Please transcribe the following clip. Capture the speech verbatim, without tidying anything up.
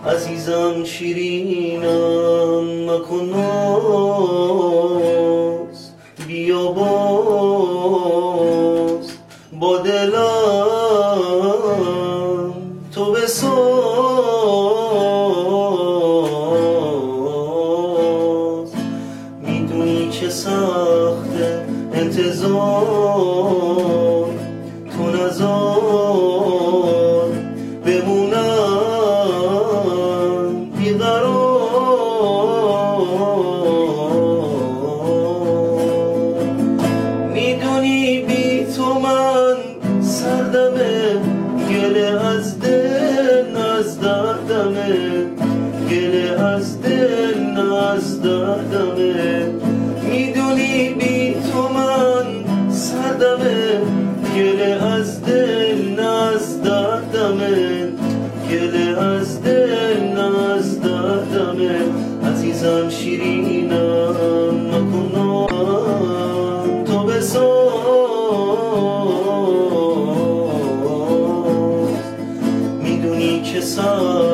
عزیزم شیرینم مکن ناز، بیا باز با دلم تو بساز. میدونی که سخته انتظار، تو نزار بمونم بیقرار. میدونی بی تو من سردمه، گله از دل نه از دردمه، گله از دل نه از دردمه. میدونی بی تو من سردمه، گله از دل نه از دردمه، گله از دل نه از دردمه. عزیزم شیرینم مکن ناز، تو بساز. میدونی که سر